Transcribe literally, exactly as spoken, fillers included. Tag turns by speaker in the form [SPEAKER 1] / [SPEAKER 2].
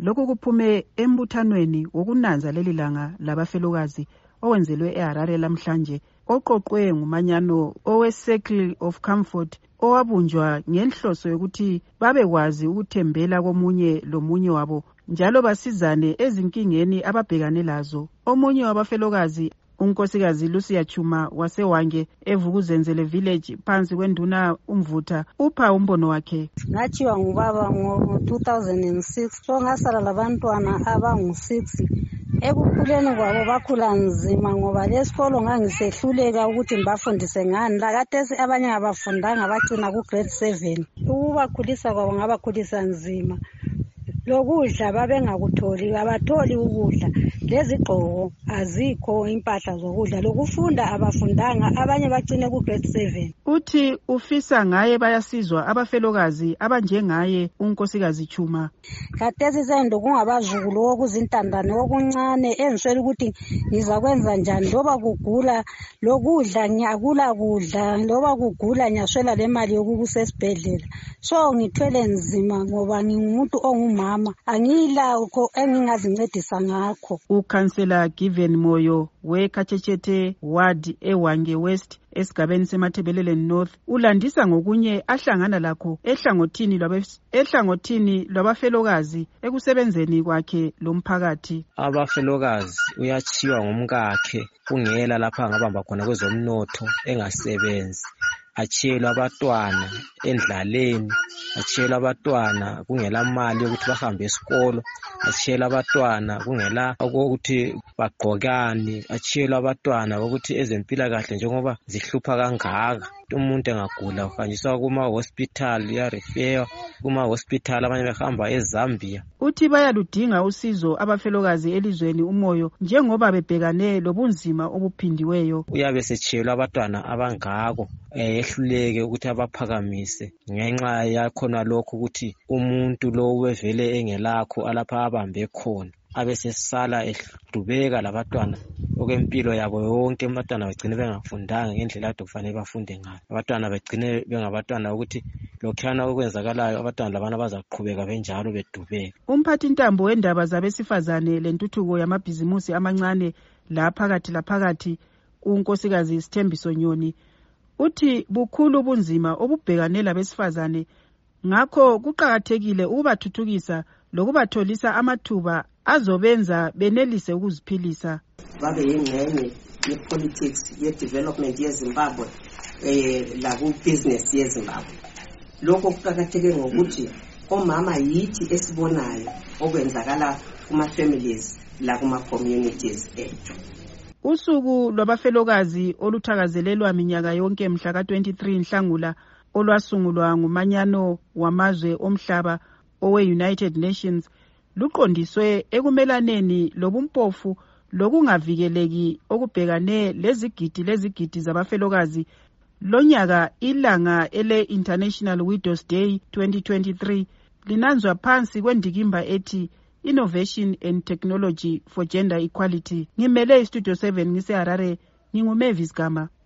[SPEAKER 1] Lokhu kuphume embuthanweni wokunanza leli langa labafelokazi owenzelwe eHarare lamhlanje, oqoqwe ngumanyano owe-Circle of Comfort owabunjwa ngenhloso yokuthi babekwazi ukuthembela komunye lomunye wabo njalo basizane ezinkingeni ababhekane lazo. Omunye wabafelokazi, unkosikazi Lucia Chuma wasewange eVukuzenzele village phansi kwenduna umvutha, upha umbono wakhe.
[SPEAKER 2] Ngachiwa ngubaba ngo two thousand six, so ngasala labantwana abangu six. Ekukhuleni kwabo bakhula nzima ngoba lesikolo ngangisehluleka ukuthi ngibafundise ngani. Lakatesi abanye abafundanga bagcina ku grade seven. Ukubakhulisa kwabo ngabakhulisa nzima. Lokudla babengakutholi, abatholi ukudla. Lezigqoko azikho, impahla zokudla. Lokufunda abafundanga, abanye bagcine ku grade seven.
[SPEAKER 1] Uthi ufisa ngaye bayasizwa abafelokazi abanjengaye unkosikazi Chuma.
[SPEAKER 2] Khathesi sendo kungabazukulu okuzintandane okuncane engiswela ukuthi ngizakwenza njani loba kugula lokudla ngiyakula kudla, loba kugula ngiyaswela le mali yokusesibhedlela. So ngithwele nzima ngoba ngingumuntu ongumama, angilakho engingazincedisa ngakho.
[SPEAKER 1] Ukhansela Given Moyo weKhatshetshethe ward eWange West esigabeni seMathebelele North ulandisa ngokunye ahlangana lakho ehlangothini lwabe ehlangothini lwabafelokazi ekusebenzeni kwakhe lomphakathi.
[SPEAKER 3] Abafelokazi uyachiwa ngumkakhe kungela lapha ngabamba khona kwezomnotho engasebenzi, achiyelwa abantwana endlaleni, achiyelwa abantwana kungela mali yokuthi bahambe esikolo, achiyelwa abantwana kungela ukuthi bagqokane, achiyelwa abantwana ukuthi ezempilakahle njengoba zihlupha kangaka. Umuntu engagula uhanjiswa kuma hospital ya refer kuma hospital, abanye behamba eZambia.
[SPEAKER 1] Uthi bayaludinga usizo abafelokazi elizweni umoyo njengoba bebhekane lobunzima obuphindiweyo.
[SPEAKER 3] Uyabe sechiyelwa abantwana abangako ehluleke ukuthi abaphakamise ngenxa yakhona lokho ukuthi umuntu lo wevele engelakho alapha abambe khona, abesesala ehlubeka labantwana okwempilo yabo yonke. Abantwana bagcine bengafundanga ngendlela kade kufanele bafunde ngayo. Abantwana bagcine bengabatwana ukuthi lokhana okwenzakalayo abantwana labana bazaqhubeka benjalo bedubeka.
[SPEAKER 1] Umphathi ntambo wendaba zabesifazane lentuthuko yamabhizimusi amancane laphakathi laphakathi unkosikazi Sithembiso Nyoni uthi bukhulu ubunzima obubhekane labesifazane, ngakho kuqakathekile ukubathuthukisa lokubatholisa amathuba azobenza benelise ukuziphilisa.
[SPEAKER 4] Babe yingxenye ye-politics ye-development yeZimbabwe eh la ku-business yeZimbabwe. Lokho kuqakatheke ngokuthi omama yithi esibonayo okwenzakala kuma-families la kuma-communities ethu.
[SPEAKER 1] Usuku lwabafelokazi oluthakazelelwa minyaka yonke mhla ka twenty-three Nhlangula olwasungulwa ngumanyano wamazwe omhlaba owe-United Nations luqondiswe ekumelaneni lobumpofu lokungavikeleki okubhekane lezigidi lezigidi zabafelokazi. Lonyaka ilanga ele-International Widows Day twenty twenty-three linanzwa phansi kwendikimba ethi Innovation and Technology for Gender Equality. Ngimele iStudio seven ngiseHarare, nginguMavis Gama.